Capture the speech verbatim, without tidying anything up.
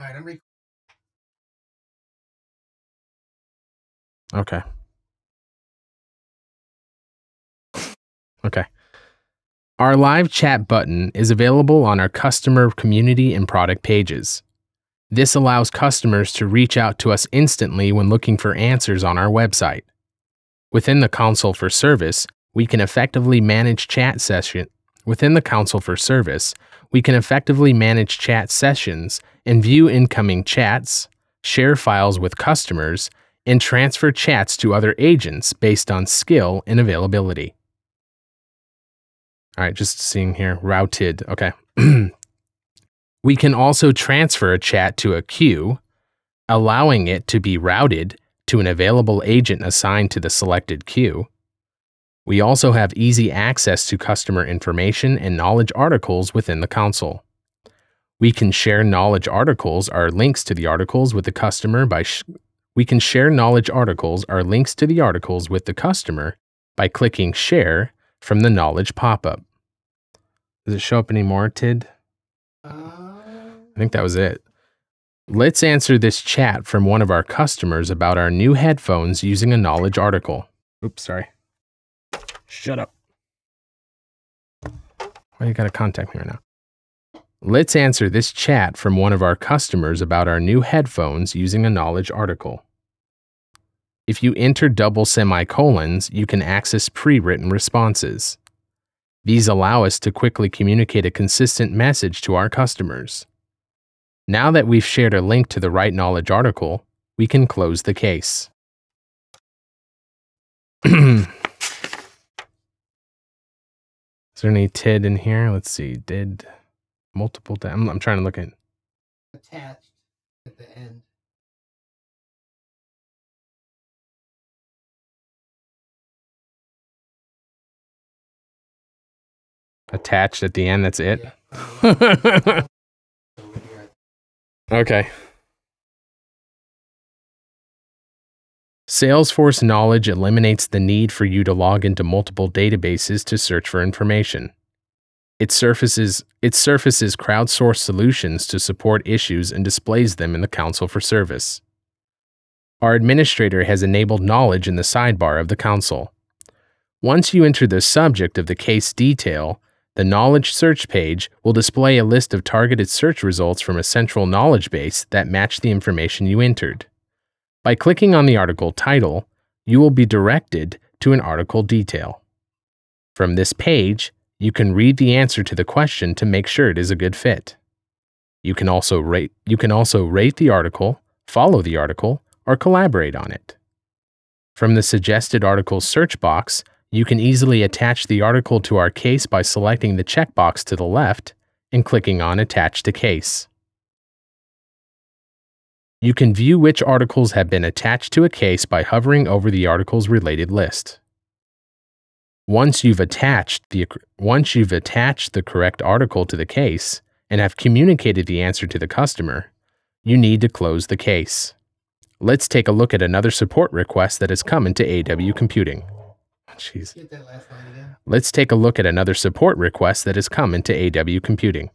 right, I'm re- Okay. Okay. Our live chat button is available on our customer community and product pages. This allows customers to reach out to us instantly when looking for answers on our website. Within the console for service, we can effectively manage chat session. Within the console for service, we can effectively manage chat sessions and view incoming chats, share files with customers, and transfer chats to other agents based on skill and availability. All right, just seeing here, routed. Okay. We can also transfer a chat to a queue, allowing it to be routed to an available agent assigned to the selected queue. We also have easy access to customer information and knowledge articles within the console. We can share knowledge articles or links to the articles with the customer by sh- we can share knowledge articles or links to the articles with the customer by clicking share from the knowledge pop-up. Does it show up anymore, Tid? uh, I think that was it. Let's answer this chat from one of our customers about our new headphones using a knowledge article. Oops, sorry. Shut up. Why you gotta contact me right now? Let's answer this chat from one of our customers about our new headphones using a knowledge article. If you enter double semicolons, you can access pre-written responses. These allow us to quickly communicate a consistent message to our customers. Now that we've shared a link to the right knowledge article, we can close the case. Is there any T I D in here? Let's see. Did multiple. I'm, I'm trying to look at. attached at the end. Attached at the end. That's it. Yeah. Okay. Salesforce Knowledge eliminates the need for you to log into multiple databases to search for information. It surfaces, it surfaces crowdsourced solutions to support issues and displays them in the console for service. Our administrator has enabled knowledge in the sidebar of the console. Once you enter the subject of the case detail, the knowledge search page will display a list of targeted search results from a central knowledge base that match the information you entered. By clicking on the article title, you will be directed to an article detail. From this page, you can read the answer to the question to make sure it is a good fit. You can also rate, you can also rate the article, follow the article, or collaborate on it. From the suggested articles search box, you can easily attach the article to our case by selecting the checkbox to the left and clicking on Attach to Case. You can view which articles have been attached to a case by hovering over the article's related list. Once you've attached the, once you've attached the correct article to the case and have communicated the answer to the customer, you need to close the case. Let's take a look at another support request that has come into A W Computing. Jeez. Get that last line again. Let's take a look at another support request that has come into A W Computing.